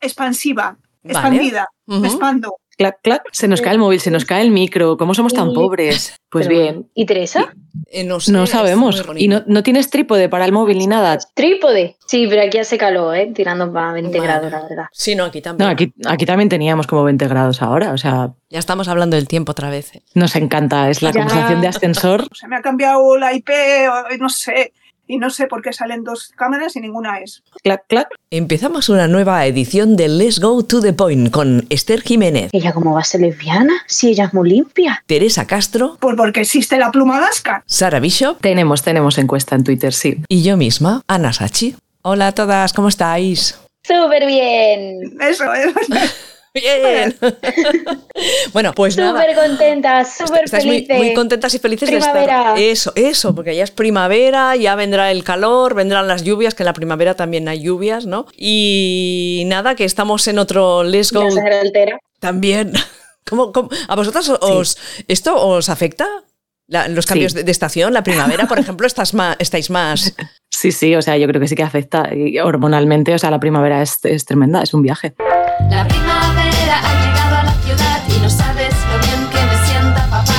expansiva, Vale. expandida, Ujú. me expando. Clac, clac. Se nos cae el móvil, se nos cae el micro. ¿Cómo somos tan pobres? Pues Pero bien. bueno. ¿Y Teresa? No sé, No es sabemos. muy bonito. ¿Y no tienes trípode para el móvil ni nada? ¿Trípode? Sí, pero aquí hace calor, tirando para 20 Vale. grados, la verdad. Sí, no, aquí también. No, aquí también teníamos como 20 grados ahora. O sea, Ya estamos hablando del tiempo otra vez. nos encanta. Es la Ya. conversación de ascensor. Se me ha cambiado la IP, o no sé, y no sé por qué salen 2 cámaras y ninguna es. Clac, clac. Empezamos una nueva edición de Let's Go to the Point con Esther Jiménez, ¿Ella cómo va a ser lesbiana? Si ella es muy limpia. Teresa Castro, Pues porque existe la pluma vasca. Sara Bishop Tenemos encuesta en Twitter, sí. y yo misma, Ana Sachi. Hola a todas, ¿cómo estáis? ¡Súper bien! Eso es. Bien. Bueno, pues nada. Súper contentas, súper Estáis muy, felices. muy contentas y felices Primavera. de estar. Eso, porque ya es primavera, ya vendrá el calor, vendrán las lluvias, que en la primavera también hay lluvias, ¿no? Y nada, que estamos en otro Let's Go Ya se altera. también. ¿Cómo? ¿A vosotras esto os afecta? Los cambios Sí. de estación, la primavera, por ejemplo, estáis más... Sí, o sea, yo creo que sí que afecta y hormonalmente. O sea, la primavera es tremenda, es un viaje. La primavera ha llegado a la ciudad y no sabes lo bien que me sienta papá.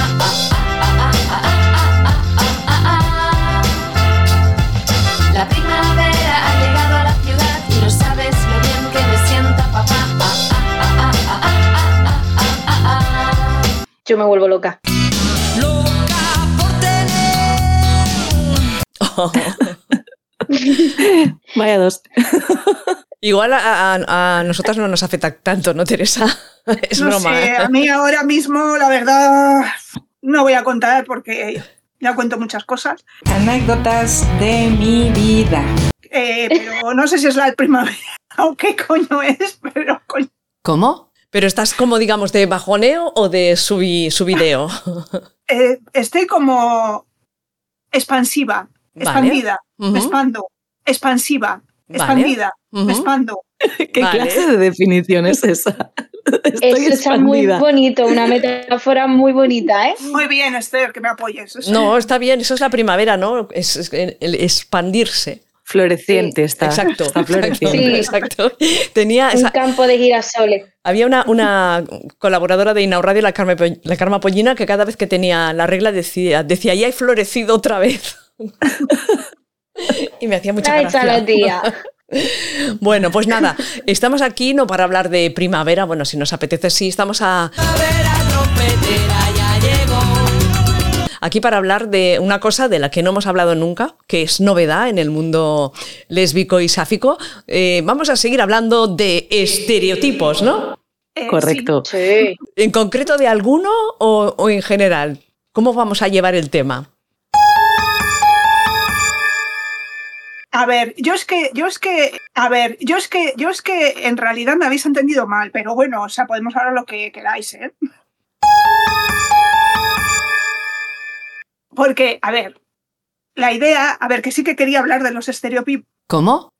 La primavera ha llegado a la ciudad y no sabes lo bien que me sienta papá. Yo me vuelvo loca. Vaya dos. Igual a nosotras no nos afecta tanto, ¿no, Teresa? Es No broma. sé, a mí ahora mismo, la verdad, no voy a contar porque ya cuento muchas cosas. Anécdotas de mi vida. Pero no sé si es la primavera o qué coño es, pero coño. ¿Cómo? Pero estás como, digamos, de bajoneo o de subideo. Estoy como expansiva, Vale. expandida, Ujú. me expando, expansiva, Vale. expandida, Ujú. me expando. ¿Qué Vale. clase de definición es esa? Estoy Eso está muy expandida. bonito, una metáfora muy bonita, ¿eh? Muy bien, Esther, que me apoyes. No, está bien, eso es la primavera, ¿no? Es el expandirse. Floreciente está. Exacto. Está floreciente. Sí. Exacto. Tenía Un campo de girasoles. había una colaboradora de Inau Radio, la Carma Pollina, que cada vez que tenía la regla decía, ya he florecido otra vez. Y me hacía mucha Ahí gracia. está la tía. Bueno, pues nada, estamos aquí no para hablar de primavera, bueno, si nos apetece, sí, estamos aquí para hablar de una cosa de la que no hemos hablado nunca, que es novedad en el mundo lésbico y sáfico. Vamos a seguir hablando de estereotipos, ¿no? Correcto. Sí. ¿En concreto de alguno o en general? ¿Cómo vamos a llevar el tema? A ver, yo es que en realidad me habéis entendido mal, pero bueno, o sea, podemos hablar lo que queráis, ¿eh? Porque, a ver, la idea, que sí que quería hablar de los estereotipos, ¿Cómo?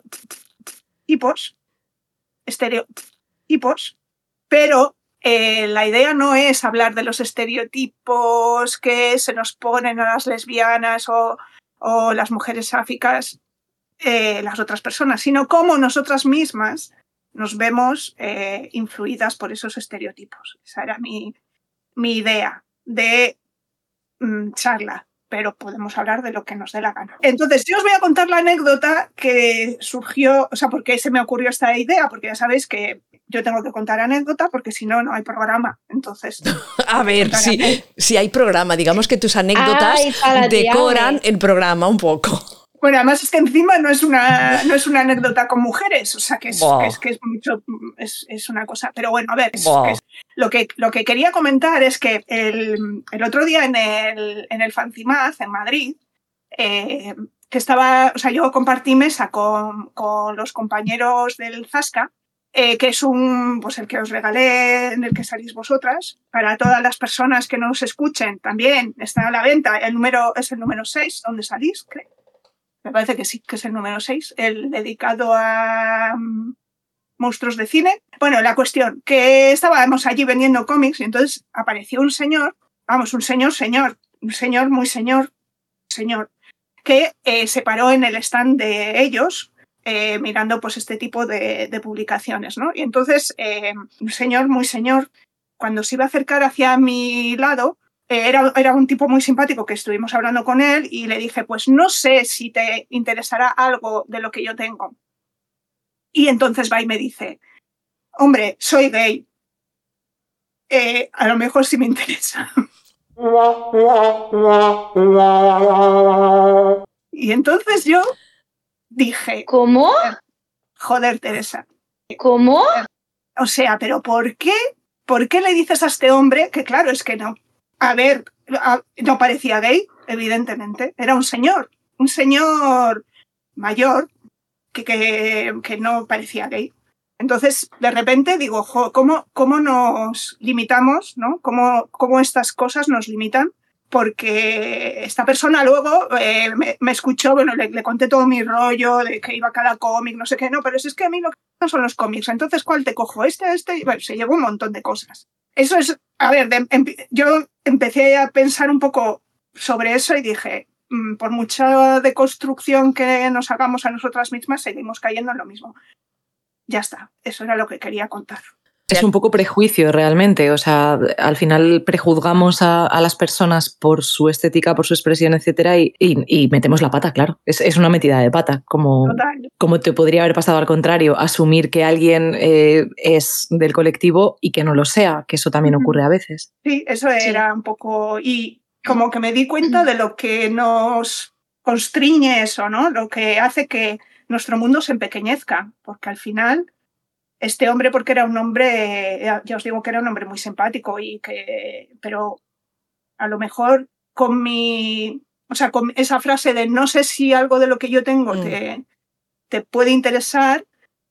pero la idea no es hablar de los estereotipos que se nos ponen a las lesbianas o las mujeres sáficas, las otras personas, sino cómo nosotras mismas nos vemos influidas por esos estereotipos. Esa era mi idea de charla, pero podemos hablar de lo que nos dé la gana. Entonces, yo os voy a contar la anécdota que surgió, o sea, por qué se me ocurrió esta idea, porque ya sabéis que yo tengo que contar anécdota, porque si no, no hay programa. Entonces, A ver, si hay programa, digamos que tus anécdotas Ay, para ti, decoran Ale. el programa un poco. bueno, además es que encima no es una anécdota con mujeres, o sea, que es mucho, es una cosa. Pero bueno, a ver, lo que quería comentar es que el otro día en el Fancimaz, en Madrid, que estaba, o sea, yo compartí mesa con los compañeros del Zasca, que es pues el que os regalé, en el que salís vosotras. Para todas las personas que nos escuchen, también está a la venta. El número es el número 6, donde salís, creo. Me parece que sí, que es el número 6, el dedicado a monstruos de cine. Bueno, la cuestión, que estábamos allí vendiendo cómics y entonces apareció un señor, muy señor, que se paró en el stand de ellos mirando pues este tipo de publicaciones, ¿no? Y entonces un señor, muy señor, cuando se iba a acercar hacia mi lado, era un tipo muy simpático que estuvimos hablando con él y le dije, pues no sé si te interesará algo de lo que yo tengo. Y entonces va y me dice, hombre, soy gay. A lo mejor sí me interesa. Y entonces yo dije, ¿Cómo? joder, Teresa. ¿Cómo? O sea, ¿pero por qué? ¿Por qué le dices a este hombre que claro, es que no? A ver, no parecía gay, evidentemente. Era un señor mayor que no parecía gay. Entonces, de repente digo, ¿cómo nos limitamos, ¿no? ¿Cómo estas cosas nos limitan? Porque esta persona luego me escuchó, bueno, le conté todo mi rollo de que iba a cada cómic, no sé qué, no, pero es que a mí lo que no son los cómics, entonces ¿cuál te cojo? Este, bueno, se llevó un montón de cosas. Eso es, a ver, yo empecé a pensar un poco sobre eso y dije, por mucha deconstrucción que nos hagamos a nosotras mismas, seguimos cayendo en lo mismo. Ya está, eso era lo que quería contar. Es un poco prejuicio realmente, o sea, al final prejuzgamos a las personas por su estética, por su expresión, etcétera, y metemos la pata, claro. Es una metida de pata, como te podría haber pasado al contrario, asumir que alguien es del colectivo y que no lo sea, que eso también ocurre a veces. Sí, eso era un poco... Y como que me di cuenta de lo que nos constriñe eso, ¿no? Lo que hace que nuestro mundo se empequeñezca, porque al final... Este hombre, porque era un hombre, ya os digo que era un hombre muy simpático, pero a lo mejor con esa frase de no sé si algo de lo que yo tengo te puede interesar,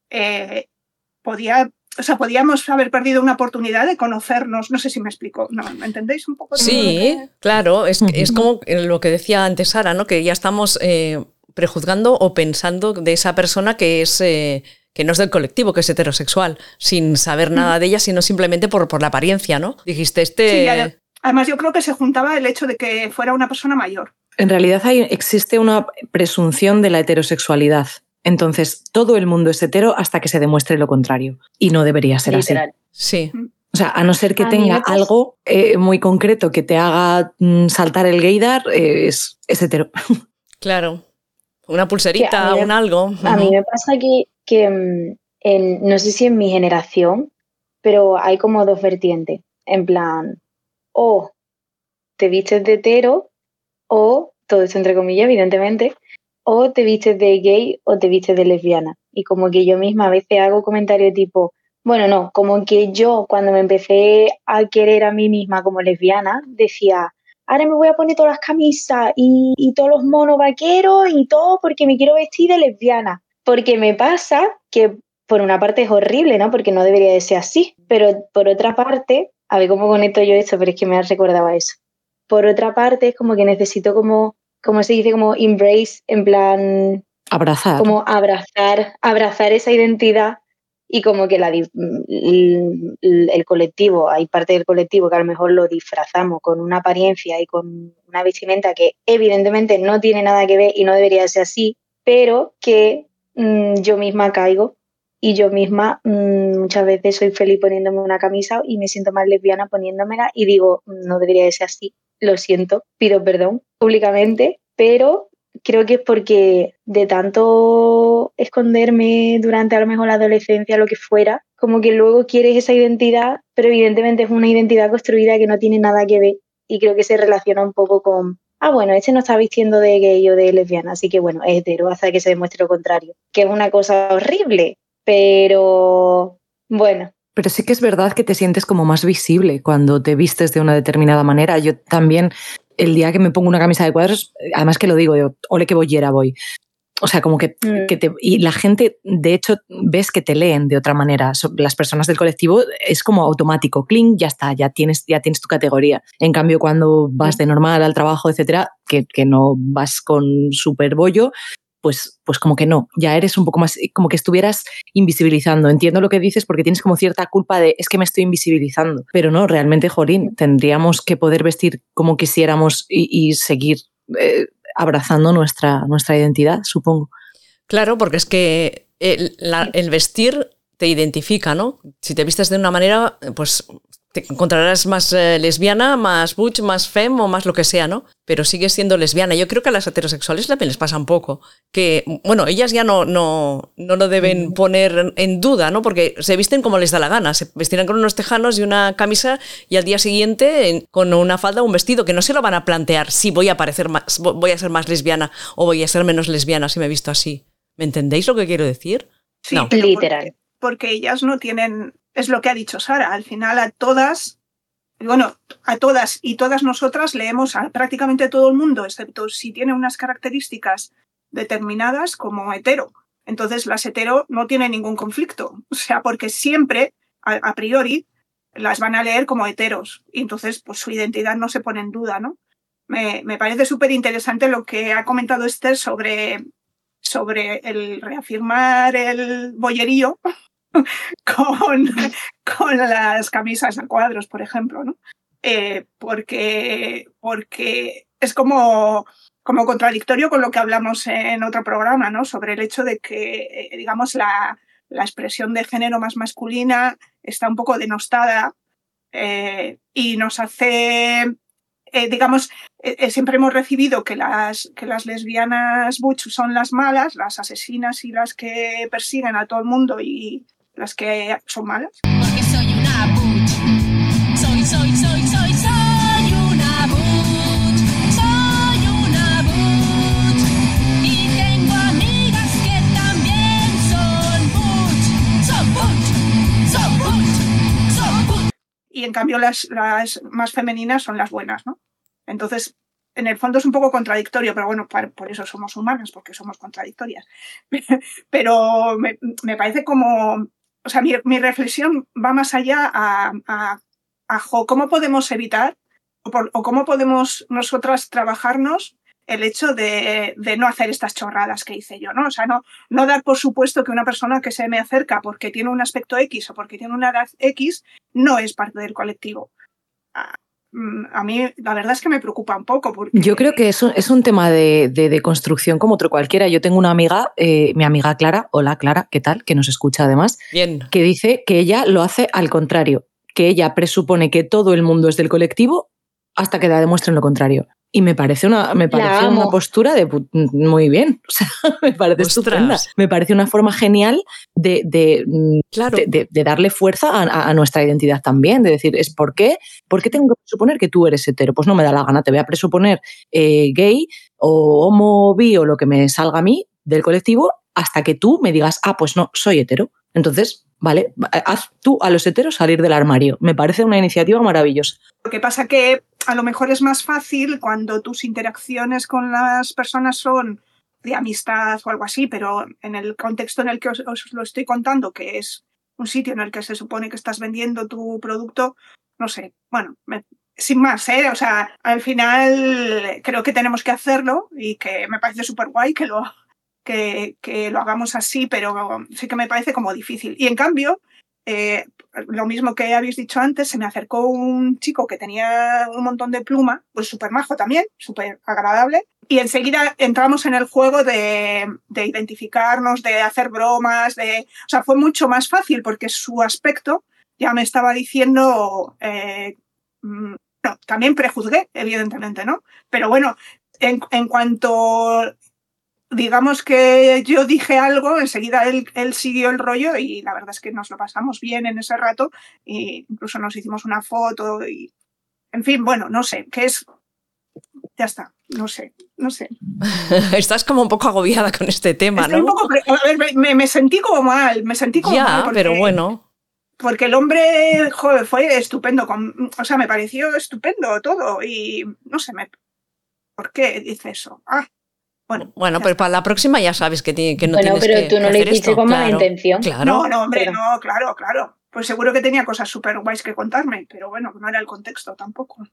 podíamos haber perdido una oportunidad de conocernos. No sé si me explico. ¿No? ¿Me entendéis un poco? Sí, claro. Es como lo que decía antes Sara, ¿no? Que ya estamos prejuzgando o pensando de esa persona que es... que no es del colectivo, que es heterosexual, sin saber nada de ella, sino simplemente por la apariencia, ¿no? Dijiste, Sí, además yo creo que se juntaba el hecho de que fuera una persona mayor. En realidad existe una presunción de la heterosexualidad. Entonces, todo el mundo es hetero hasta que se demuestre lo contrario. Y no debería ser literal. Así. Sí. O sea, a no ser que tenga algo muy concreto que te haga saltar el gaydar, es hetero. Claro. Una pulserita, un algo. A mí me pasa que no sé si en mi generación, pero hay como dos vertientes. En plan, o te vistes de hetero, o, todo esto entre comillas, evidentemente, o te vistes de gay o te vistes de lesbiana. Y como que yo misma a veces hago comentarios tipo, bueno, no, como que yo cuando me empecé a querer a mí misma como lesbiana, decía... Ahora me voy a poner todas las camisas y todos los monos vaqueros y todo porque me quiero vestir de lesbiana. Porque me pasa que por una parte es horrible, ¿no? Porque no debería de ser así. Pero por otra parte, a ver cómo conecto yo esto, pero es que me recordaba eso. Por otra parte es como que necesito como se dice, como embrace, en plan... Abrazar. Como abrazar esa identidad. Y como que el colectivo, hay parte del colectivo que a lo mejor lo disfrazamos con una apariencia y con una vestimenta que evidentemente no tiene nada que ver y no debería ser así, pero que yo misma caigo y yo misma muchas veces soy feliz poniéndome una camisa y me siento más lesbiana poniéndomela y digo, no debería de ser así, lo siento, pido perdón públicamente, pero... Creo que es porque de tanto esconderme durante a lo mejor la adolescencia, lo que fuera, como que luego quieres esa identidad, pero evidentemente es una identidad construida que no tiene nada que ver y creo que se relaciona un poco con, bueno, este no está vistiendo de gay o de lesbiana, así que bueno, es hetero hasta que se demuestre lo contrario, que es una cosa horrible, pero bueno. Pero sí que es verdad que te sientes como más visible cuando te vistes de una determinada manera. Yo también, el día que me pongo una camisa de cuadros, además que lo digo yo, ole que bollera voy. O sea, como que y la gente, de hecho, ves que te leen de otra manera. Las personas del colectivo es como automático, cling, ya está, ya tienes tu categoría. En cambio, cuando vas de normal al trabajo, etcétera, que no vas con súper bollo, pues como que no, ya eres un poco más, como que estuvieras invisibilizando. Entiendo lo que dices porque tienes como cierta culpa de es que me estoy invisibilizando, pero no, realmente, jolín, tendríamos que poder vestir como quisiéramos y seguir abrazando nuestra identidad, supongo. Claro, porque es que el vestir te identifica, ¿no? Si te vistes de una manera, pues te encontrarás más lesbiana, más butch, más femme o más lo que sea, ¿no? Pero sigues siendo lesbiana. Yo creo que a las heterosexuales también les pasa un poco. Que, bueno, ellas ya no lo deben poner en duda, ¿no? Porque se visten como les da la gana. Se vestirán con unos tejanos y una camisa y al día siguiente con una falda o un vestido, que no se lo van a plantear si voy a ser más lesbiana o voy a ser menos lesbiana si me he visto así. ¿Me entendéis lo que quiero decir? Sí, no. Literal. Porque ellas no tienen, es lo que ha dicho Sara, al final a todas y todas nosotras leemos a prácticamente todo el mundo, excepto si tiene unas características determinadas como hetero. Entonces las hetero no tienen ningún conflicto, o sea, porque siempre, a priori, las van a leer como heteros y entonces pues su identidad no se pone en duda, ¿no? Me parece súper interesante lo que ha comentado Esther sobre el reafirmar el bollerío con las camisas a cuadros, por ejemplo, ¿no? Porque es como contradictorio con lo que hablamos en otro programa, ¿no? Sobre el hecho de que, digamos, la expresión de género más masculina está un poco denostada y nos hace... digamos, siempre hemos recibido que las lesbianas butch son las malas, las asesinas y las que persiguen a todo el mundo y las que son malas. Porque soy una butch. Soy una butch. Soy una butch. Y tengo amigas que también son butch. Son butch. Y en cambio las más femeninas son las buenas, ¿no? Entonces, en el fondo es un poco contradictorio, pero bueno, por eso somos humanas, porque somos contradictorias. Pero me parece como... O sea, mi reflexión va más allá a cómo podemos evitar o cómo podemos nosotras trabajarnos el hecho de no hacer estas chorradas que hice yo, ¿no? O sea, no dar por supuesto que una persona que se me acerca porque tiene un aspecto X o porque tiene una edad X no es parte del colectivo. A mí la verdad es que me preocupa un poco. Porque... Yo creo que es un tema de construcción como otro cualquiera. Yo tengo una amiga, mi amiga Clara, hola Clara, ¿qué tal? Que nos escucha además, Bien. Que dice que ella lo hace al contrario, que ella presupone que todo el mundo es del colectivo hasta que la demuestren lo contrario. Y me parece una postura de muy bien, o sea, me parece estupenda. Me parece una forma genial de darle fuerza a nuestra identidad también, de decir, ¿por qué tengo que presuponer que tú eres hetero? Pues no me da la gana, te voy a presuponer gay o homo, bi o lo que me salga a mí del colectivo hasta que tú me digas, pues no, soy hetero. Entonces, vale, haz tú a los heteros salir del armario. Me parece una iniciativa maravillosa. Lo que pasa que a lo mejor es más fácil cuando tus interacciones con las personas son de amistad o algo así, pero en el contexto en el que os lo estoy contando, que es un sitio en el que se supone que estás vendiendo tu producto, no sé, bueno, sin más, o sea, al final creo que tenemos que hacerlo y que me parece súper guay que lo hagamos así, pero sí que me parece como difícil. Y en cambio, lo mismo que habéis dicho antes, se me acercó un chico que tenía un montón de pluma, pues súper majo también, súper agradable, y enseguida entramos en el juego de identificarnos, de hacer bromas, o sea, fue mucho más fácil porque su aspecto ya me estaba diciendo, no, también prejuzgué, evidentemente, ¿no? Pero bueno, en cuanto... digamos que yo dije algo, enseguida él siguió el rollo y la verdad es que nos lo pasamos bien en ese rato e incluso nos hicimos una foto y, en fin, bueno, no sé, ¿qué es? Ya está, no sé. Estás como un poco agobiada con este tema, ¿no? Me sentí como mal, ya, porque, pero bueno. Porque el hombre, joder, fue estupendo, o sea, me pareció estupendo todo y no sé, ¿por qué dice eso? Bueno, pero para la próxima ya sabes que no tienes que hacer esto. Bueno, pero tú no lo hiciste con mala intención. Claro. No, hombre, no, claro. Pues seguro que tenía cosas súper guays que contarme, pero bueno, no era el contexto tampoco.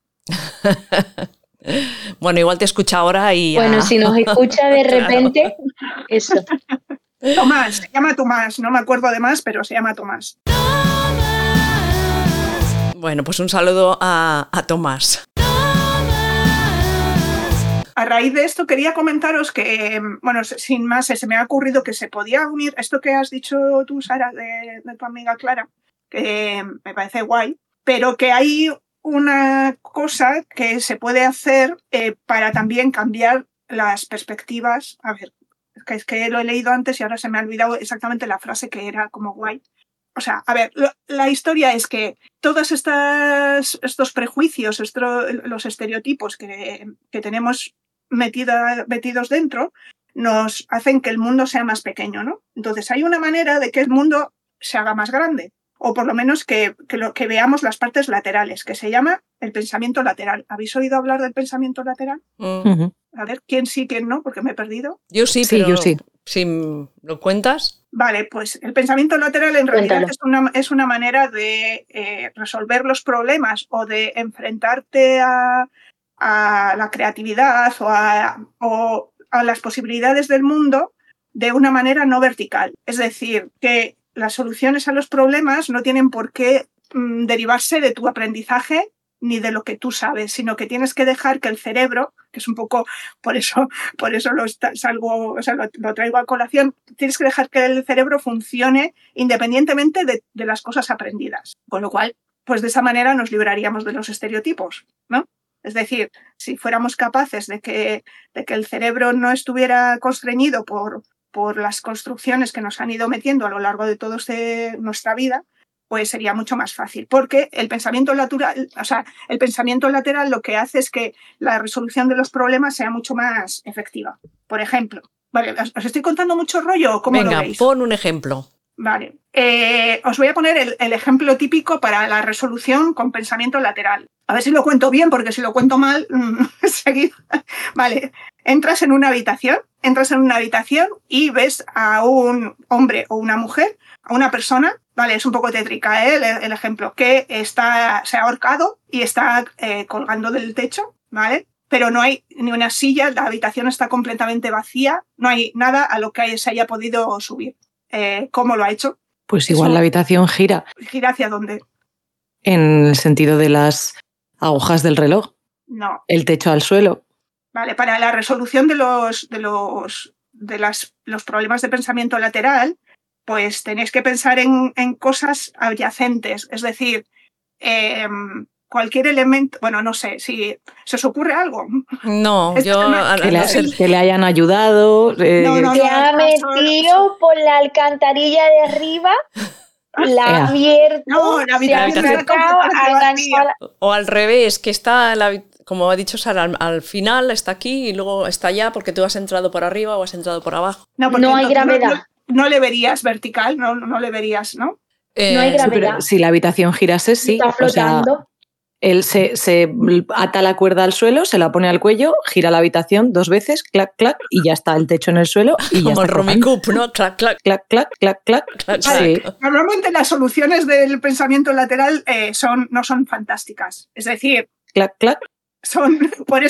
Bueno, igual te escucha ahora y... Bueno, si nos escucha de repente, eso. Tomás, se llama Tomás, no me acuerdo de más, pero se llama Tomás. Bueno, pues un saludo a Tomás. a raíz de esto quería comentaros que, bueno, sin más, se me ha ocurrido que se podía unir esto que has dicho tú, Sara, de tu amiga Clara, que me parece guay, pero que hay una cosa que se puede hacer para también cambiar las perspectivas. A ver, es que lo he leído antes y ahora se me ha olvidado exactamente la frase que era como guay. O sea, a ver, la historia es que todos estos prejuicios, los estereotipos que tenemos metidos dentro, nos hacen que el mundo sea más pequeño, ¿no? Entonces hay una manera de que el mundo se haga más grande, o por lo menos que veamos las partes laterales, que se llama el pensamiento lateral. ¿Habéis oído hablar del pensamiento lateral? A ver, ¿quién sí, quién no? Porque me he perdido. Yo sí, pero yo sí. Si lo cuentas. Vale, pues el pensamiento lateral en realidad es una manera de resolver los problemas o de enfrentarte a la creatividad o a las posibilidades del mundo de una manera no vertical. Es decir, que las soluciones a los problemas no tienen por qué derivarse de tu aprendizaje ni de lo que tú sabes, sino que tienes que dejar que el cerebro, que es un poco, por eso lo traigo a colación, tienes que dejar que el cerebro funcione independientemente de las cosas aprendidas. Con lo cual, pues de esa manera nos libraríamos de los estereotipos, ¿no? Es decir, si fuéramos capaces de que el cerebro no estuviera constreñido por las construcciones que nos han ido metiendo a lo largo de toda nuestra vida, pues sería mucho más fácil, porque el pensamiento lateral lo que hace es que la resolución de los problemas sea mucho más efectiva. Por ejemplo, vale, ¿os estoy contando mucho rollo? ¿Cómo lo veis? Venga, pon un ejemplo. Vale, os voy a poner el ejemplo típico para la resolución con pensamiento lateral. A ver si lo cuento bien, porque si lo cuento mal, seguid. Vale, entras en una habitación y ves a un hombre o una mujer, a una persona, vale, es un poco tétrica el ejemplo, que se ha ahorcado y está colgando del techo, ¿vale? Pero no hay ni una silla, la habitación está completamente vacía, no hay nada a lo que se haya podido subir. ¿Cómo lo ha hecho? Pues igual la habitación gira. ¿Gira hacia dónde? En el sentido de las agujas del reloj. No. El techo al suelo. Vale, para la resolución de los problemas de pensamiento lateral, pues tenéis que pensar en cosas adyacentes, es decir, cualquier elemento, bueno, no sé, si se os ocurre algo. No, que le hayan ayudado. No, se ha metido por la alcantarilla de arriba, la ha abierto, se ha sacado, ha enganchado. O al revés, que está, como ha dicho Sara, al final está aquí y luego está allá porque tú has entrado por arriba o has entrado por abajo. No hay gravedad. No le verías vertical, no le verías, ¿no? No hay gravedad. Pero si la habitación girase, sí. Está flotando. O sea, él se ata la cuerda al suelo, se la pone al cuello, gira la habitación 2 veces, clac, clac, y ya está el techo en el suelo. Y como ya el Rumicup, ¿no? Clac, clac. Clac, clac, clac, clac. Clac, sí. Normalmente las soluciones del pensamiento lateral no son fantásticas. Es decir, clac, clac. Son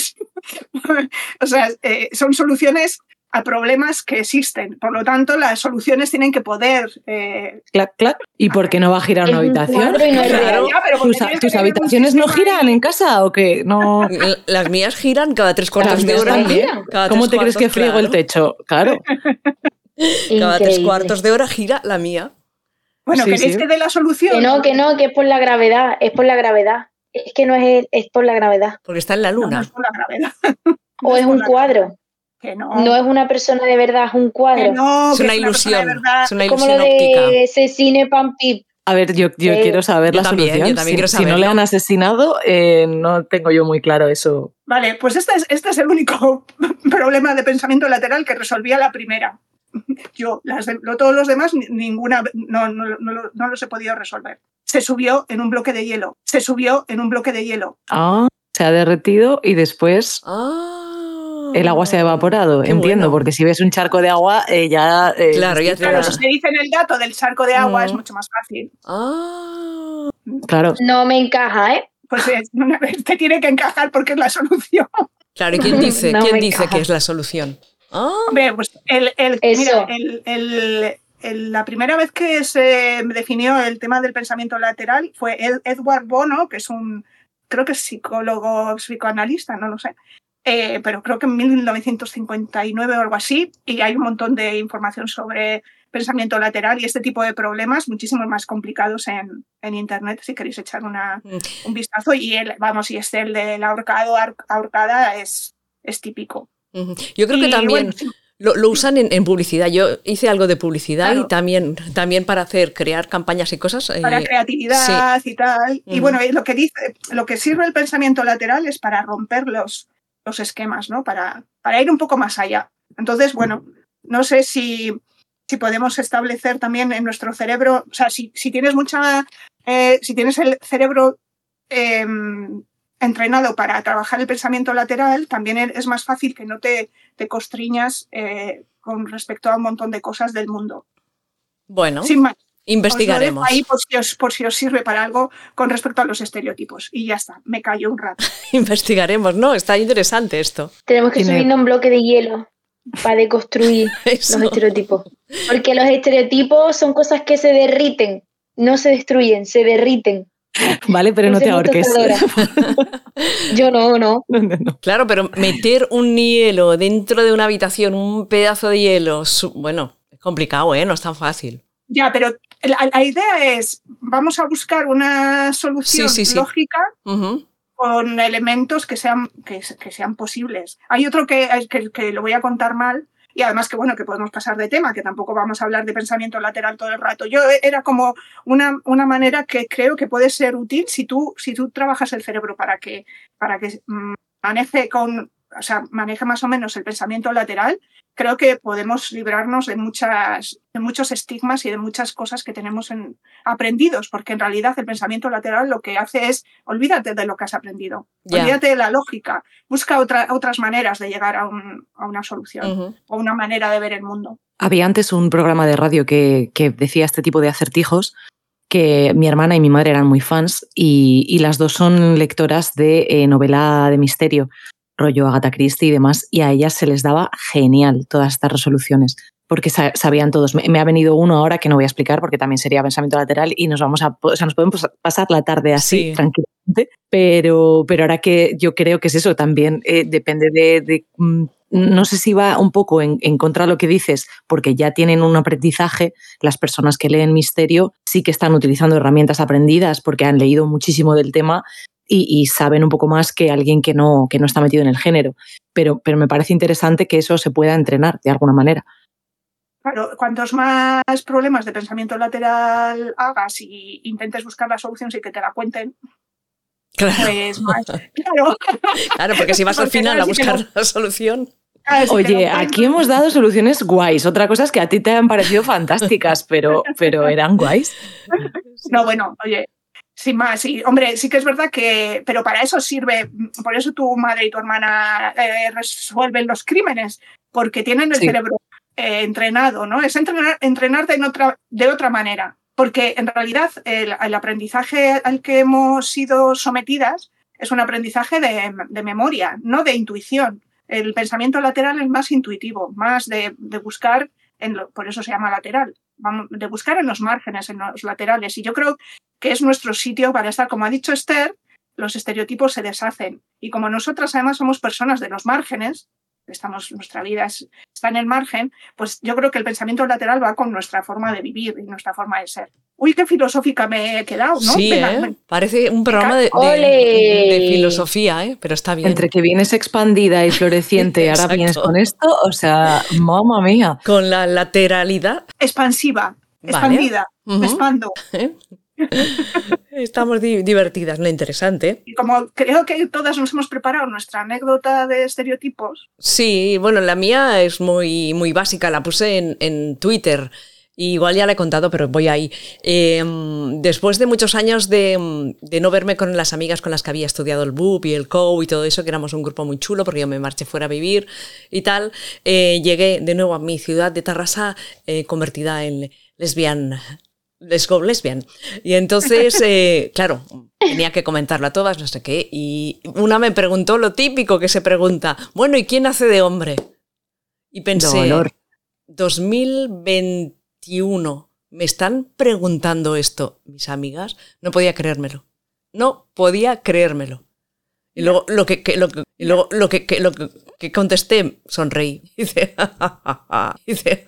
soluciones a problemas que existen. Por lo tanto, las soluciones tienen que poder... clac, clac. ¿Y por qué no va a girar una habitación? Claro. ¿Tus habitaciones no giran en casa o qué? No. Las mías giran cada 3/4 de hora. ¿Cómo te crees que friego el techo? Claro. Cada 3/4 de hora gira la mía. Bueno, sí, ¿queréis que dé la solución? Que es por la gravedad. Es por la gravedad. Es que no es por la gravedad. Porque está en la luna. No es por la gravedad. O es un cuadro. Que no. No es una persona de verdad, es un cuadro. Que no, es una ilusión. Es una ilusión como lo óptica. de Cecine Pampip. A ver, yo quiero saber la solución. Yo también quiero saberlo. Si no le han asesinado, no tengo yo muy claro eso. Vale, pues este es el único problema de pensamiento lateral que resolvía la primera. Yo, todos los demás, ninguna, no los he podido resolver. Se subió en un bloque de hielo. Ah, se ha derretido y después el agua se ha evaporado. Entiendo, bueno. Porque si ves un charco de agua, ya... Claro, si te dicen el dato del charco de agua es mucho más fácil. Claro. No me encaja, ¿eh? Pues te tiene que encajar porque es la solución. Claro, ¿y quién dice que es la solución? Hombre, pues la primera vez que se definió el tema del pensamiento lateral fue Edward Bono, que es creo que es psicólogo, psicoanalista, no lo sé. pero creo que en 1959 o algo así, y hay un montón de información sobre pensamiento lateral y este tipo de problemas, muchísimos más complicados en Internet, si queréis echar un vistazo. Y el del ahorcado, ahorcada es típico. Yo creo que también lo usan en publicidad. Yo hice algo de publicidad, claro. Y también para crear campañas y cosas. Para creatividad, sí. Y tal. Y bueno, lo que sirve el pensamiento lateral es para romper los esquemas, ¿no? Para ir un poco más allá. Entonces, bueno, no sé si podemos establecer también en nuestro cerebro, o sea, si tienes si tienes el cerebro entrenado para trabajar el pensamiento lateral, también es más fácil que no te constriñas con respecto a un montón de cosas del mundo. Bueno, sin más. Investigaremos. Ahí por si os sirve para algo con respecto a los estereotipos. Y ya está, me callo un rato. Investigaremos, ¿no? Está interesante esto. Tenemos que subir un bloque de hielo para deconstruir los estereotipos. Porque los estereotipos son cosas que se derriten, no se destruyen, se derriten. Vale, pero no te ahorques. Yo no. Claro, pero meter un hielo dentro de una habitación, un pedazo de hielo, bueno, es complicado, ¿eh? No es tan fácil. Ya, pero la idea es, vamos a buscar una solución lógica con elementos que sean posibles. Hay otro que lo voy a contar mal, y además que podemos pasar de tema, que tampoco vamos a hablar de pensamiento lateral todo el rato. Era como una manera que creo que puede ser útil si tú trabajas el cerebro para que maneje más o menos el pensamiento lateral. Creo que podemos librarnos de muchos estigmas y de muchas cosas que tenemos aprendidos, porque en realidad el pensamiento lateral lo que hace es olvídate de lo que has aprendido, olvídate de la lógica, busca otras maneras de llegar a una solución o una manera de ver el mundo. Había antes un programa de radio que decía este tipo de acertijos, que mi hermana y mi madre eran muy fans y las dos son lectoras de novela de misterio, rollo Agatha Christie y demás, y a ellas se les daba genial todas estas resoluciones, porque sabían todos. Me ha venido uno ahora que no voy a explicar porque también sería pensamiento lateral y nos podemos pasar la tarde así, tranquilamente, pero ahora que yo creo que es eso, también depende de no sé si va un poco en contra de lo que dices, porque ya tienen un aprendizaje, las personas que leen misterio sí que están utilizando herramientas aprendidas porque han leído muchísimo del tema y saben un poco más que alguien que no está metido en el género. Pero me parece interesante que eso se pueda entrenar de alguna manera. Claro, cuantos más problemas de pensamiento lateral hagas y intentes buscar la solución sin que te la cuenten, pues más. Claro, porque si vas al final a buscar la solución. Oye, aquí hemos dado soluciones guays. Otra cosa es que a ti te han parecido fantásticas, pero ¿eran guays? No, bueno, oye. Sin más, sí, hombre, sí que es verdad que, pero para eso sirve, por eso tu madre y tu hermana resuelven los crímenes, porque tienen el cerebro entrenado, ¿no? Es entrenar de otra manera, porque en realidad el aprendizaje al que hemos sido sometidas es un aprendizaje de memoria, no de intuición. El pensamiento lateral es más intuitivo, más de buscar, por eso se llama lateral, de buscar en los márgenes, en los laterales. Y yo creo que es nuestro sitio para estar, como ha dicho Esther, los estereotipos se deshacen. Y como nosotras además somos personas de los márgenes, nuestra vida está en el margen, pues yo creo que el pensamiento lateral va con nuestra forma de vivir y nuestra forma de ser. Uy, qué filosófica me he quedado, ¿no? Sí, parece un programa de filosofía, pero está bien. Entre que vienes expandida y floreciente, ahora vienes con esto, o sea, mamma mía. Con la lateralidad. Expansiva, expandida, expando. Estamos divertidas, ¿no? Interesante. Y como creo que todas nos hemos preparado nuestra anécdota de estereotipos. Sí, bueno, la mía es muy, muy básica, la puse en Twitter. Igual ya la he contado, pero voy ahí. Después de muchos años de no verme con las amigas con las que había estudiado el BUP y el COU y todo eso, que éramos un grupo muy chulo porque yo me marché fuera a vivir y tal, llegué de nuevo a mi ciudad de Tarrasa convertida en lesbian. Y entonces, claro, tenía que comentarlo a todas, no sé qué, y una me preguntó lo típico que se pregunta, bueno, ¿y quién hace de hombre? Y pensé, 2021, ¿me están preguntando esto mis amigas? No podía creérmelo. Y luego lo que contesté, sonreí. Dice, dice,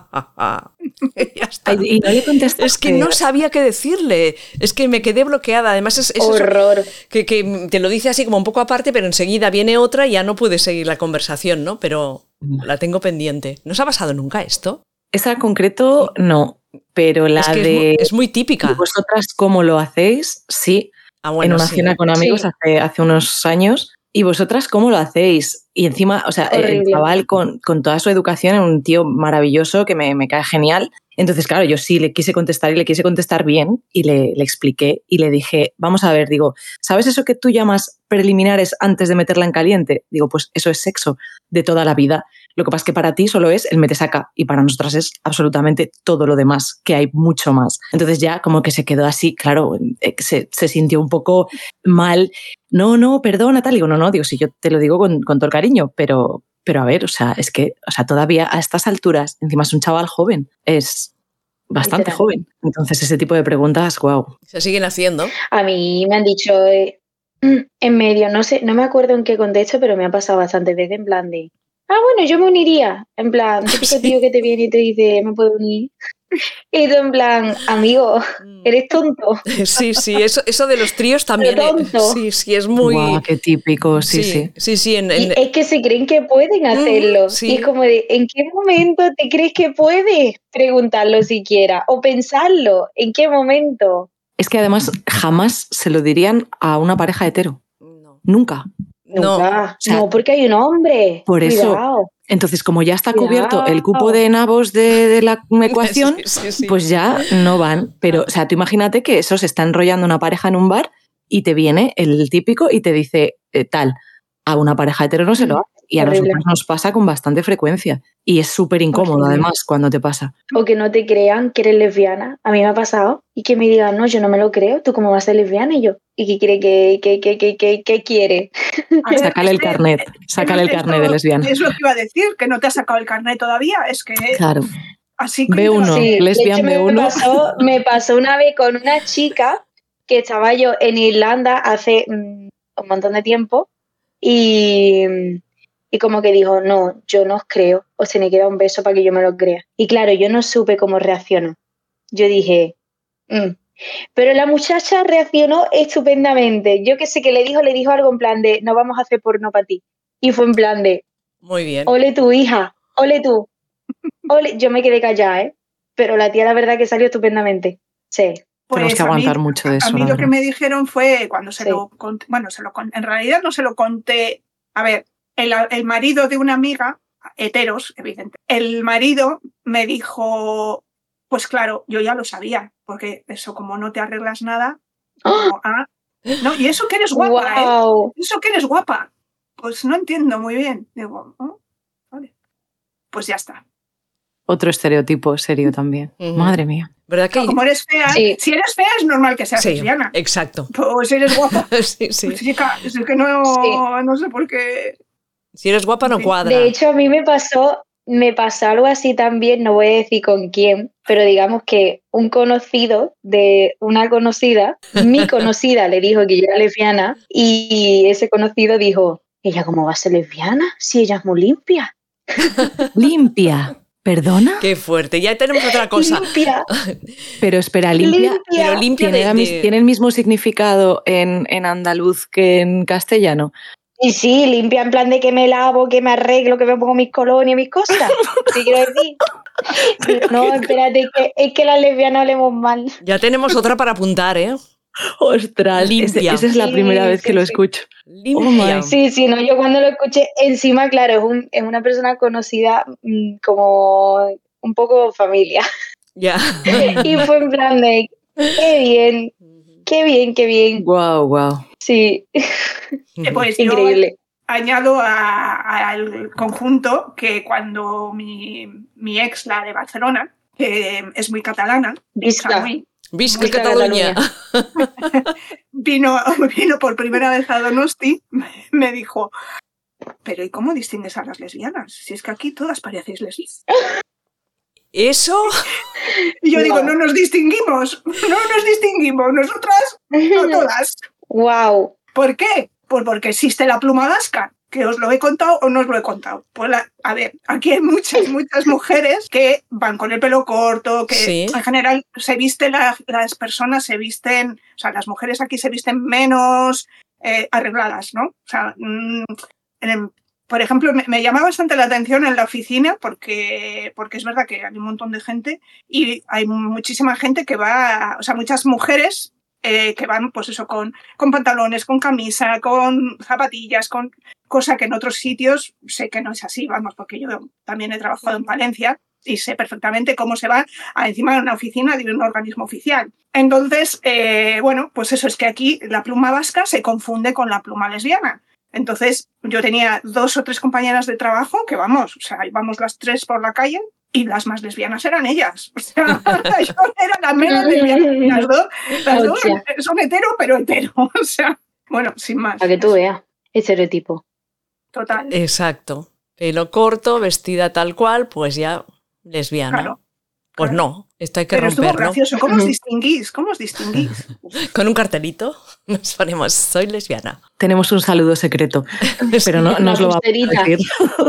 ya está. Y no le contestaste. Es que no sabía qué decirle. Es que me quedé bloqueada. Además es horror. Eso, que te lo dice así como un poco aparte, pero enseguida viene otra y ya no puedes seguir la conversación, ¿no? Pero la tengo pendiente. ¿No os ha pasado nunca esto? Esa en concreto, no. Pero la es muy típica. ¿Y vosotras cómo lo hacéis? Sí. Bueno, en una cena con amigos hace unos años. ¿Y vosotras cómo lo hacéis? Y encima, o sea, horrible. El chaval con toda su educación, un tío maravilloso que me cae genial. Entonces, claro, yo sí le quise contestar y le quise contestar bien y le expliqué y le dije, vamos a ver, digo, ¿sabes eso que tú llamas preliminares antes de meterla en caliente? Digo, pues eso es sexo de toda la vida. Lo que pasa es que para ti solo es el mete-saca y para nosotras es absolutamente todo lo demás, que hay mucho más. Entonces ya como que se quedó así, claro, se sintió un poco mal. No, perdona, tal. Digo, no, digo, si yo te lo digo con todo el cariño, pero a ver, o sea, es que todavía a estas alturas, encima es un chaval joven, es bastante joven. Entonces ese tipo de preguntas, wow. Se siguen haciendo. A mí me han dicho en medio, no sé, no me acuerdo en qué contexto, pero me ha pasado bastantes veces en plan de, bueno, yo me uniría. En plan, típico tío que te viene y te dice, ¿me puedo unir? Y tú en plan, amigo, eres tonto. Sí, eso de los tríos también. Sí, es muy... Guau, qué típico, sí. Es que se creen que pueden hacerlo. Sí. Y es como de, ¿en qué momento te crees que puedes preguntarlo siquiera? O pensarlo, ¿en qué momento? Es que además jamás se lo dirían a una pareja hetero. No. Nunca. No, o sea, no, porque hay un hombre. Por eso. Cuidado. Entonces, como ya está cubierto el cupo de nabos de la ecuación, sí. Pues ya no van. Pero, o sea, tú imagínate que eso se está enrollando una pareja en un bar y te viene el típico y te dice tal. A una pareja hetero no se lo hace. Y a nosotros nos pasa con bastante frecuencia. Y es súper incómodo, además, cuando te pasa. O que no te crean que eres lesbiana. A mí me ha pasado. Y que me digan, no, yo no me lo creo. ¿Tú cómo vas a ser lesbiana? Y yo, ¿y qué quiere? ¿Qué quiere? Sácale el carnet. Sácale el carnet de lesbiana. Es lo que iba a decir, que no te has sacado el carnet todavía. Es que... Claro. Así que B1, sí, lesbian B1. Me pasó una vez con una chica que estaba yo en Irlanda hace un montón de tiempo. Y como que dijo, no, yo no os creo, os tiene que dar un beso para que yo me lo crea. Y claro, yo no supe cómo reaccionó. Yo dije, Pero la muchacha reaccionó estupendamente. Yo que sé que le dijo algo en plan de, no vamos a hacer porno para ti. Y fue en plan de, muy bien. Ole tu hija, ole tú. Ole. Yo me quedé callada, pero la tía la verdad que salió estupendamente. Sí. Pues tenemos que aguantar mucho de eso. A mí lo que me dijeron fue cuando lo conté, en realidad no se lo conté. A ver, el marido de una amiga, heteros, evidente. El marido me dijo, pues claro, yo ya lo sabía, porque eso como no te arreglas nada. Como, no, y eso que eres guapa, wow. Eso que eres guapa. Pues no entiendo muy bien. Digo, vale. Pues ya está. Otro estereotipo serio también. Madre mía. ¿Verdad que como eres fea, si eres fea es normal que seas lesbiana. Exacto. Pues si eres guapa. Sí. Pues, chica, es que no sé por qué. Si eres guapa no cuadra. De hecho, a mí me pasó algo así también, no voy a decir con quién, pero digamos que un conocido de una conocida, mi conocida le dijo que yo era lesbiana y ese conocido dijo, ¿ella cómo va a ser lesbiana? Si ella es muy limpia. ¿Limpia? ¿Perdona? Qué fuerte. Ya tenemos otra cosa. Limpia. Pero espera, limpia. Pero limpia ¿Tiene el mismo significado en andaluz que en castellano? Y sí, limpia en plan de que me lavo, que me arreglo, que me pongo mis colonias, mis cosas. ¿Qué quiero decir? No, espérate, es que las lesbianas hablemos mal. Ya tenemos otra para apuntar, ¿eh? Ostras, limpia. Esa es la primera vez que lo escucho. Limpia. Sí, no, yo cuando lo escuché, encima, claro, es una persona conocida como un poco familia. Ya. Y fue en plan de, qué bien. Wow. Sí. Pues increíble. Yo añado al conjunto que cuando mi ex, la de Barcelona, que es muy catalana, Visca Cataluña. vino por primera vez a Donosti, me dijo, pero ¿y cómo distingues a las lesbianas? Si es que aquí todas parecéis lesbianas. ¿Eso? Y yo digo, no nos distinguimos, nosotras no todas. Wow. ¿Por qué? Pues porque existe la pluma vasca, que os lo he contado o no os lo he contado. Pues a ver, aquí hay muchas mujeres que van con el pelo corto, que en general se visten, las personas se visten, o sea, las mujeres aquí se visten menos arregladas, ¿no? O sea, por ejemplo, me llama bastante la atención en la oficina porque es verdad que hay un montón de gente y hay muchísima gente que va, o sea, muchas mujeres que van, pues eso, con pantalones, con camisa, con zapatillas, con cosa que en otros sitios sé que no es así, vamos, porque yo también he trabajado en Valencia y sé perfectamente cómo se va encima de una oficina de un organismo oficial. Entonces, bueno, pues eso es que aquí la pluma vasca se confunde con la pluma lesbiana. Entonces, yo tenía 2 o 3 compañeras de trabajo que vamos, o sea, íbamos las 3 por la calle y las más lesbianas eran ellas. O sea, yo era la menos lesbiana. Las dos son hetero, pero hetero. O sea, bueno, sin más. Para que tú veas, estereotipo. Total. Exacto. Pelo corto, vestida tal cual, pues ya lesbiana. Claro. Pues no, esto hay que romperlo. Pero estuvo gracioso. ¿Cómo os distinguís? ¿Cómo os distinguís? Con un cartelito nos ponemos, soy lesbiana. Tenemos un saludo secreto, pero no os lo vamos a decir.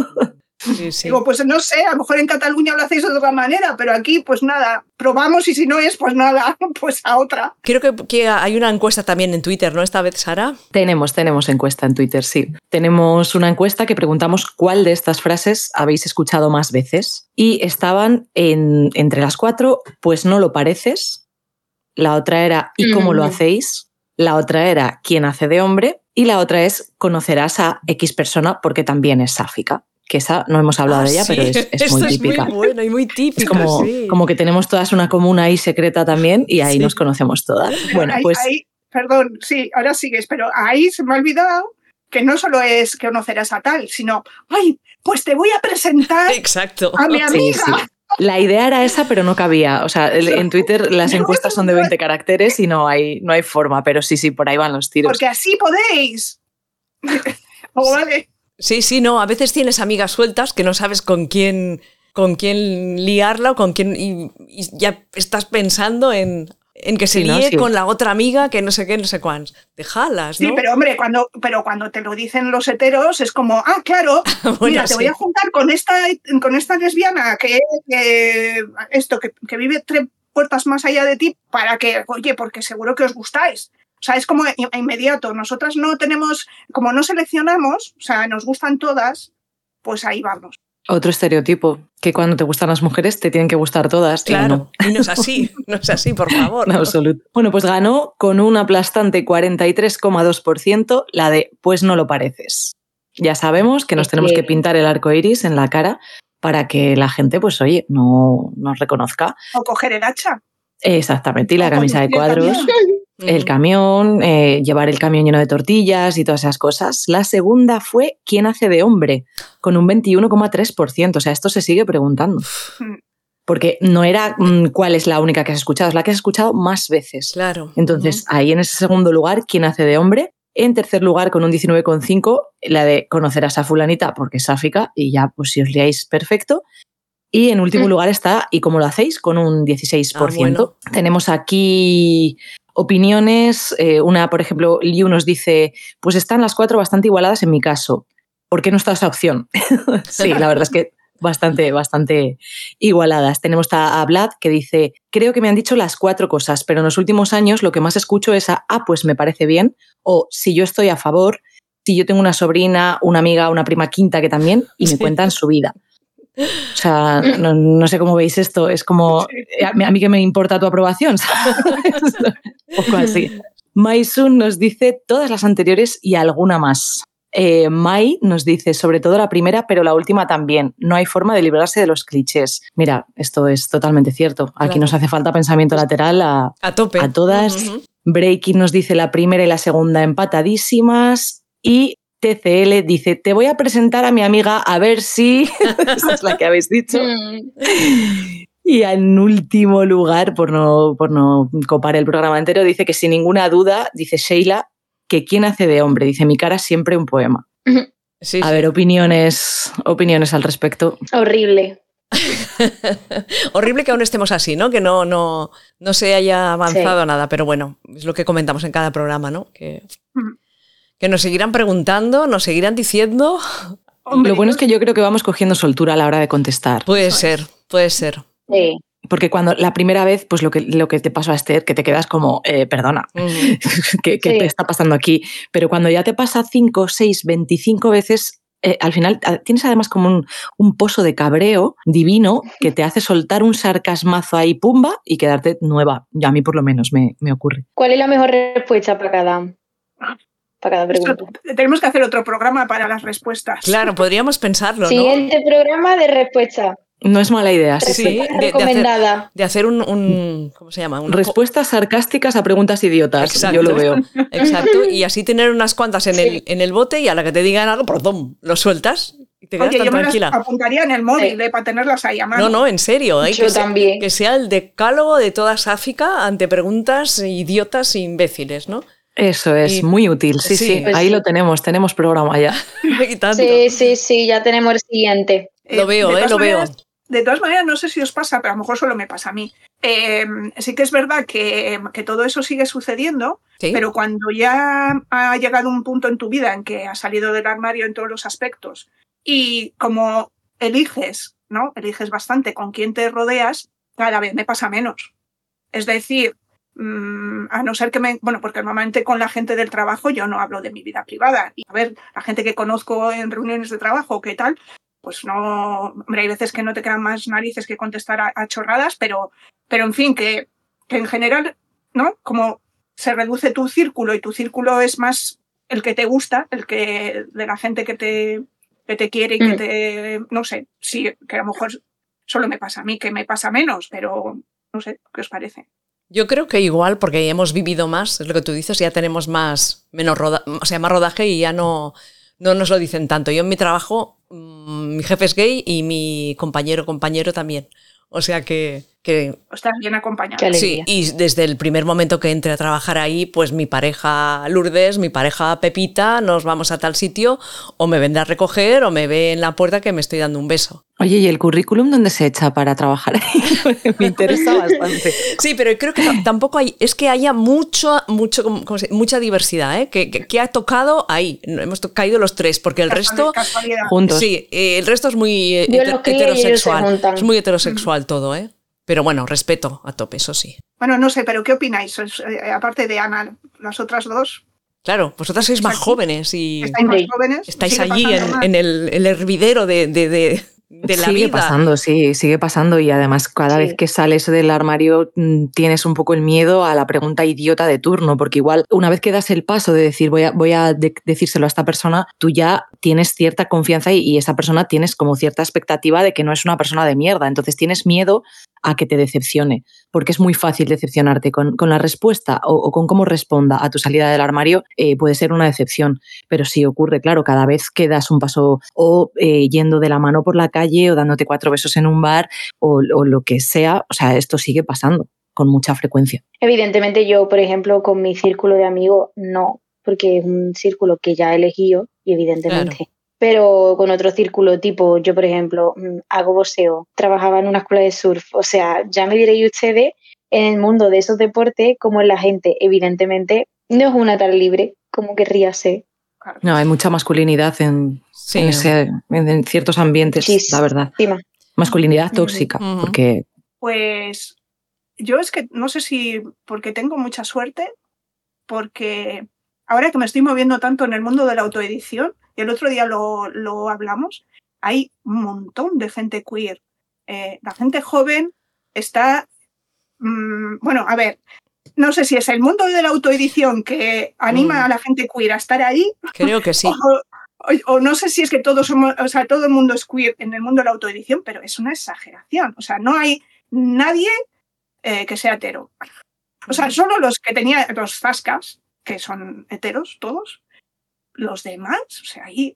Sí. Digo, pues no sé, a lo mejor en Cataluña lo hacéis de otra manera, pero aquí pues nada, probamos y si no es, pues nada, pues a otra. Creo que hay una encuesta también en Twitter, ¿no? Esta vez, Sara. Tenemos encuesta en Twitter, sí. Tenemos una encuesta que preguntamos cuál de estas frases habéis escuchado más veces y estaban entre las 4, pues no lo pareces, la otra era ¿y cómo lo hacéis? La otra era ¿quién hace de hombre? Y la otra es conocerás a X persona porque también es sáfica. Que esa no hemos hablado de ella, sí, pero es muy típica. Es muy buena y muy típica. Es como que tenemos todas una comuna ahí secreta también y ahí nos conocemos todas. Bueno, pues perdón, sí, ahora sigues, pero ahí se me ha olvidado que no solo es que conocerás a tal, sino, ay, pues te voy a presentar a mi amiga. Sí. La idea era esa, pero no cabía. O sea, en Twitter las encuestas son de 20 caracteres y no hay forma, pero sí, por ahí van los tiros. Porque así podéis. Vale. Sí, no, a veces tienes amigas sueltas que no sabes con quién liarla o con quién y ya estás pensando en que se líe con la otra amiga que no sé qué, no sé cuántos. Déjalas, ¿no? Sí, pero hombre, cuando te lo dicen los heteros es como, claro, bueno, mira, te voy a juntar con esta lesbiana que vive 3 puertas más allá de ti para que, oye, porque seguro que os gustáis. O sea, es como inmediato. Nosotras no tenemos, como no seleccionamos, o sea, nos gustan todas, pues ahí vamos. Otro estereotipo, que cuando te gustan las mujeres te tienen que gustar todas. Claro, y no es así, por favor. En absoluto. Bueno, pues ganó con un aplastante 43,2% la de pues no lo pareces. Ya sabemos que nos tenemos que pintar el arco iris en la cara para que la gente, pues oye, no nos reconozca. O coger el hacha. Exactamente, y la camisa de cuadros. El camión, llevar el camión lleno de tortillas y todas esas cosas. La segunda fue ¿quién hace de hombre? Con un 21,3%. O sea, esto se sigue preguntando. Porque no era cuál es la única que has escuchado, es la que has escuchado más veces. Claro. Entonces, ahí en ese segundo lugar, ¿quién hace de hombre? En tercer lugar, con un 19,5%, la de conocerás a fulanita porque es sáfica y ya, pues si os liáis, perfecto. Y en último lugar está ¿y cómo lo hacéis? Con un 16%. Bueno. Tenemos aquí opiniones. Una, por ejemplo, Liu nos dice, pues están las 4 bastante igualadas en mi caso. ¿Por qué no está esa opción? Sí, la verdad es que bastante igualadas. Tenemos a Vlad que dice, creo que me han dicho las 4 cosas, pero en los últimos años lo que más escucho es pues me parece bien, o si yo estoy a favor, si yo tengo una sobrina, una amiga, una prima quinta que también, y me cuentan su vida. O sea, no sé cómo veis esto, es como, a mí que me importa tu aprobación, un poco así. Maisun nos dice todas las anteriores y alguna más. Mai nos dice sobre todo la primera, pero la última también. No hay forma de librarse de los clichés. Mira, esto es totalmente cierto. Aquí claro. Nos hace falta pensamiento lateral a tope. A todas. Breaking nos dice la primera y la segunda empatadísimas. Y TCL dice, te voy a presentar a mi amiga a ver si... Esa es la que habéis dicho. Y en último lugar, por no copar el programa entero, dice que sin ninguna duda, dice Sheila, que quién hace de hombre. Dice, mi cara siempre un poema. Sí, a ver, opiniones al respecto. Horrible. Horrible que aún estemos así, ¿no? Que no se haya avanzado nada, pero bueno, es lo que comentamos en cada programa, ¿no? Que Que nos seguirán preguntando, nos seguirán diciendo. Hombre, lo bueno es que yo creo que vamos cogiendo soltura a la hora de contestar. Puede ser. Sí. Porque cuando la primera vez, pues lo que te pasó a Esther, que te quedas como, perdona, ¿qué te está pasando aquí? Pero cuando ya te pasa 5, 6, 25 veces, al final tienes además como un pozo de cabreo divino que te hace soltar un sarcasmazo ahí, pumba, y quedarte nueva. Ya a mí por lo menos me ocurre. ¿Cuál es la mejor respuesta para cada pregunta? Tenemos que hacer otro programa para las respuestas. Claro, podríamos pensarlo, ¿no? Siguiente programa de respuesta. No es mala idea. Sí, recomendada. De hacer un ¿cómo se llama? Respuestas sarcásticas a preguntas idiotas. Exacto. Yo lo veo. Exacto, y así tener unas cuantas en el bote y a la que te digan algo, ¡pum!, lo sueltas y te quedas tan tranquila. Yo me las apuntaría en el móvil para tenerlas ahí a mano. No, en serio. Yo también. Que sea el decálogo de toda Sáfica ante preguntas idiotas e imbéciles, ¿no? Eso es muy útil, sí. Pues ahí lo tenemos programa ya. Sí, ya tenemos el siguiente. Lo veo. De todas maneras, no sé si os pasa, pero a lo mejor solo me pasa a mí. Sí que es verdad que todo eso sigue sucediendo, ¿sí? Pero cuando ya ha llegado un punto en tu vida en que has salido del armario en todos los aspectos y como eliges bastante con quién te rodeas, cada vez me pasa menos. Es decir, a no ser que porque normalmente con la gente del trabajo yo no hablo de mi vida privada. Y a ver, la gente que conozco en reuniones de trabajo, ¿qué tal? Pues no, hombre, hay veces que no te quedan más narices que contestar a chorradas, pero en fin, que en general, ¿no? Como se reduce tu círculo y tu círculo es más el que te gusta, el que de la gente que te quiere y que te, no sé, sí, que a lo mejor solo me pasa a mí, que me pasa menos, pero no sé, ¿qué os parece? Yo creo que igual, porque hemos vivido más, es lo que tú dices, ya tenemos más rodaje y ya no nos lo dicen tanto. Yo en mi trabajo, mi jefe es gay y mi compañero también. O sea que estás bien acompañado. Sí, y desde el primer momento que entré a trabajar ahí, pues mi pareja Lourdes, mi pareja Pepita, nos vamos a tal sitio, o me vendrá a recoger o me ve en la puerta que me estoy dando un beso. Oye, ¿y el currículum dónde se echa para trabajar ahí? Me interesa bastante. Sí, pero creo que tampoco es que haya mucha diversidad, ¿eh? que ha tocado ahí. Hemos caído los tres, porque el resto juntos. Sí, el resto es muy heterosexual. Es muy heterosexual todo, ¿eh? Pero bueno, respeto a tope, eso sí. Bueno, no sé, pero ¿qué opináis? Aparte de Ana, las otras dos. Claro, vosotras sois más jóvenes y estáis allí en el hervidero de la vida. Sigue pasando y además cada vez que sales del armario tienes un poco el miedo a la pregunta idiota de turno, porque igual una vez que das el paso de decir voy a decírselo a esta persona, tú ya tienes cierta confianza y esa persona tienes como cierta expectativa de que no es una persona de mierda, entonces tienes miedo a que te decepcione, porque es muy fácil decepcionarte con la respuesta o con cómo responda a tu salida del armario, puede ser una decepción, pero sí ocurre, claro, cada vez que das un paso o yendo de la mano por la calle o dándote 4 besos en un bar o lo que sea, o sea, esto sigue pasando con mucha frecuencia. Evidentemente yo, por ejemplo, con mi círculo de amigos no, porque es un círculo que ya he elegido y evidentemente... Claro. Pero con otro círculo, tipo, yo por ejemplo, hago boxeo, trabajaba en una escuela de surf, o sea, ya me diréis ustedes, en el mundo de esos deportes, como es la gente, evidentemente, no es una tan libre como querría ser. No, hay mucha masculinidad en ciertos ambientes, sí, la verdad. Sí, masculinidad tóxica, porque... Pues yo es que no sé si porque tengo mucha suerte, porque ahora que me estoy moviendo tanto en el mundo de la autoedición, y el otro día lo hablamos, hay un montón de gente queer. La gente joven está... bueno, a ver, no sé si es el mundo de la autoedición que anima a la gente queer a estar ahí. Creo que sí. O no sé si es que todos somos, o sea, todo el mundo es queer en el mundo de la autoedición, pero es una exageración. O sea, no hay nadie que sea hetero. O sea, solo los que tenían los zascas, que son heteros todos, los demás, o sea, ahí...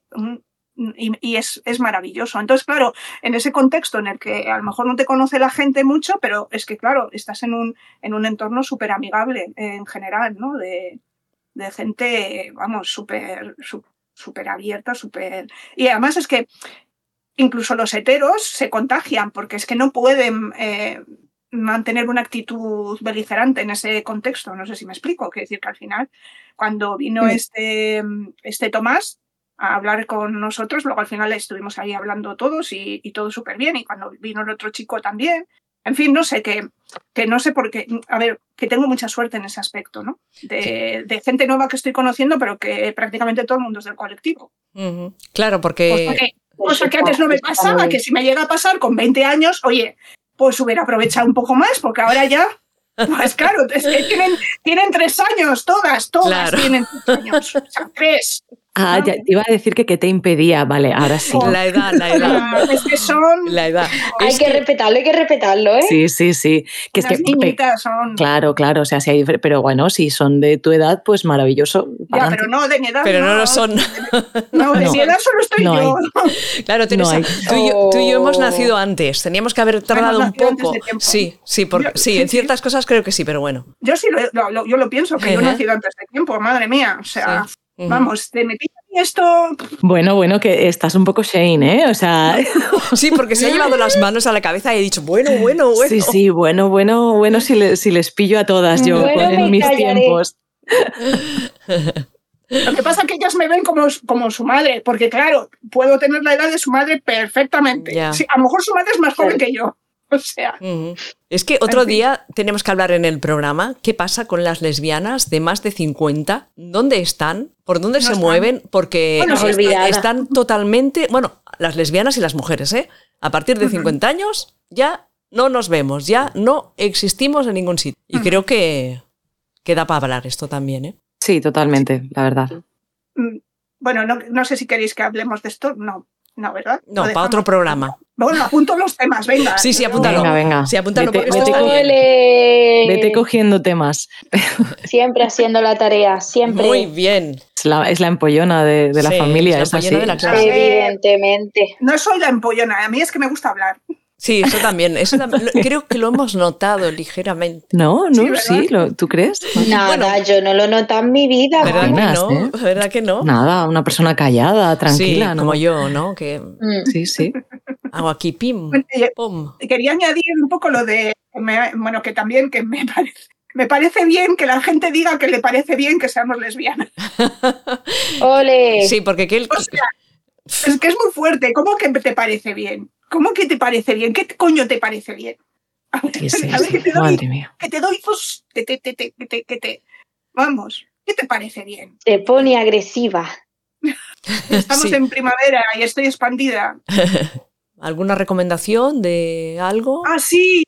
Y es maravilloso. Entonces, claro, en ese contexto en el que a lo mejor no te conoce la gente mucho, pero es que, claro, estás en un entorno súper amigable en general, ¿no? De gente, vamos, súper abierta, súper... Y además es que incluso los heteros se contagian porque es que no pueden mantener una actitud beligerante en ese contexto, no sé si me explico, quiere decir que al final, cuando vino este Tomás a hablar con nosotros, luego al final estuvimos ahí hablando todos y todo súper bien, y cuando vino el otro chico también, en fin, no sé, que no sé por qué, a ver, que tengo mucha suerte en ese aspecto, ¿no? De gente nueva que estoy conociendo, pero que prácticamente todo el mundo es del colectivo. Claro, porque... Cosa que antes no me pasaba, que si me llega a pasar con 20 años, oye, pues hubiera aprovechado un poco más, porque ahora ya, pues claro, es que tienen 3 años, todas Claro. tienen 3 años, o sea, 3. Ya te iba a decir que te impedía, vale, ahora sí. La edad. Es que son... La edad. Hay que respetarlo, ¿eh? Sí. Que es Las que niñitas son... Claro, o sea, si hay, pero bueno, si son de tu edad, pues maravilloso. Ya, pero no de mi edad. Pero no lo son. No, de mi edad solo estoy no yo. Claro, Teresa, tú y yo hemos nacido antes. Teníamos que haber tardado un poco. Sí, en ciertas cosas creo que sí, pero bueno. Yo sí yo lo pienso, que yo he nacido antes de tiempo, madre mía. O sea, vamos, te metí esto... Bueno, que estás un poco Shane, ¿eh? O sea... Sí, porque se ha llevado las manos a la cabeza y he dicho, bueno. Sí, bueno, si les pillo a todas yo en mis tiempos. Lo que pasa es que ellas me ven como su madre, porque claro, puedo tener la edad de su madre perfectamente. Yeah. Sí, a lo mejor su madre es más joven que yo. O sea... Es que otro día tenemos que hablar en el programa qué pasa con las lesbianas de más de 50, dónde están, por dónde se mueven, porque están totalmente... Bueno, las lesbianas y las mujeres, ¿eh? A partir de 50 años ya no nos vemos, ya no existimos en ningún sitio. Y creo que da para hablar esto también, ¿eh? Sí, totalmente, la verdad. Bueno, no sé si queréis que hablemos de esto. No, ¿verdad? No, para otro programa. Bueno, apunto los temas, venga. Sí, apúntalo. Venga. Sí, apúntalo Vete, porque vete cogiendo temas. Siempre haciendo la tarea, siempre. Muy bien. Es la empollona de la familia, es la es empollona así. de la clase. Evidentemente. No soy la empollona, a mí es que me gusta hablar. Sí, eso también. Creo que lo hemos notado ligeramente. No, sí, ¿tú crees? Nada, yo no lo noto en mi vida. ¿Verdad que no? Nada, una persona callada, tranquila. Sí, ¿no? como yo, ¿no? Que Sí. hago aquí pim, pum. Quería añadir un poco lo de, que también que me parece bien que la gente diga que le parece bien que seamos lesbianas. ¡Ole! Sí, porque O sea, es que es muy fuerte. ¿Cómo que te parece bien? ¿Cómo que te parece bien? ¿Qué coño te parece bien? A ver, que te doy, madre mía. Que te doy, pues, vamos, ¿qué te parece bien? Te pone agresiva. Estamos en primavera y estoy expandida. ¿Alguna recomendación de algo? Ah, sí.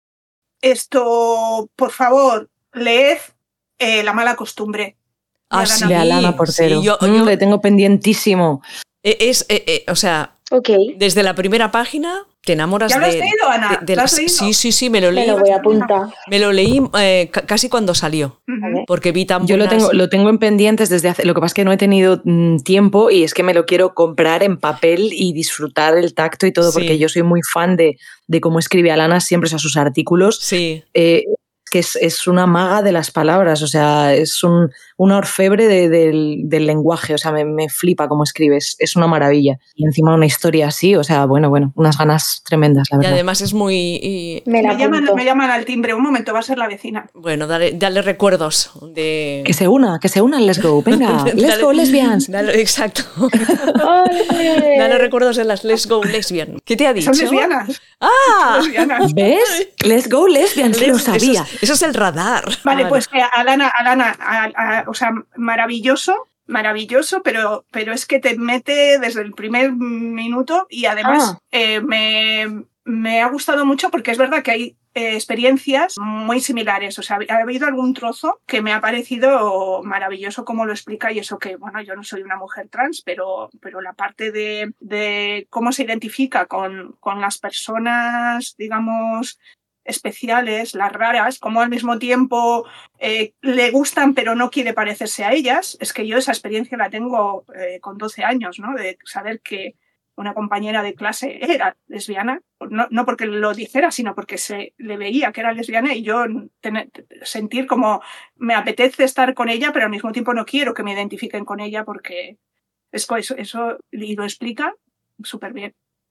Esto, por favor, leed La mala costumbre. De Alana Portero. Sí, yo le tengo pendientísimo. O sea, Okay. desde la primera página te enamoras ¿Ya lo has leído, Ana? ¿Lo has leído? Sí, me lo leí. Me lo voy a apuntar. Me lo leí casi cuando salió, porque vi tan Yo lo tengo en pendientes desde hace... Lo que pasa es que no he tenido tiempo y es que me lo quiero comprar en papel y disfrutar el tacto y todo, porque yo soy muy fan de cómo escribe Alana siempre, o sea, sus artículos. Sí. Que es una maga de las palabras, o sea, es una orfebre del lenguaje, o sea, me flipa cómo escribes, es una maravilla. Y encima una historia así, o sea, bueno, unas ganas tremendas, la verdad. Y además es muy... Me llaman al timbre, un momento, va a ser la vecina. Bueno, dale recuerdos de... Que se unan, let's go, venga, let's go lesbians. Exacto. Dale recuerdos de las let's go lesbian. ¿Qué te ha dicho? Son lesbianas. ¡Ah! Son lesbianas. ¿Ves? Let's go lesbians, lo sabía. Eso es el radar. Vale, pues Alana, o sea, maravilloso, pero es que te mete desde el primer minuto y además me ha gustado mucho porque es verdad que hay experiencias muy similares. O sea, ha habido algún trozo que me ha parecido maravilloso cómo lo explica y eso que, bueno, yo no soy una mujer trans, pero la parte de cómo se identifica con las personas, digamos, especiales, las raras, como al mismo tiempo le gustan pero no quiere parecerse a ellas. Es que yo esa experiencia la tengo con 12 años, ¿no? De saber que una compañera de clase era lesbiana, no porque lo dijera, sino porque se le veía que era lesbiana y yo sentir como me apetece estar con ella, pero al mismo tiempo no quiero que me identifiquen con ella porque eso y lo explica súper bien.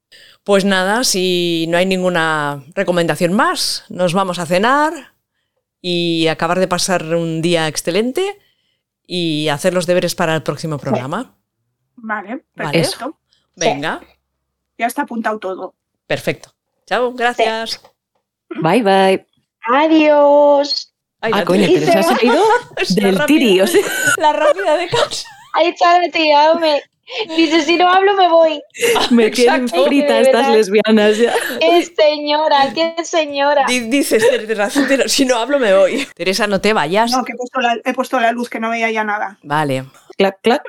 Pues nada, si no hay ninguna recomendación más, nos vamos a cenar y acabar de pasar un día excelente y hacer los deberes para el próximo programa. Vale, Vale. perfecto. Venga, Ya está apuntado todo. perfecto. Chao, gracias. Bye, bye. Adiós. Ay, Ah, la coño, tía. pero se ha salido Es la del rápida. tiri. O sea, La rápida de casa. Ahí está la tía, hombre. Dice, si no hablo me voy. me tienen Exacto. frita De estas verdad. lesbianas ya. ¡Qué señora, qué señora! Dices, Teresa, si no hablo me voy. Teresa, no te vayas. No, que he puesto la luz que no veía ya nada. Vale. Clac, clac.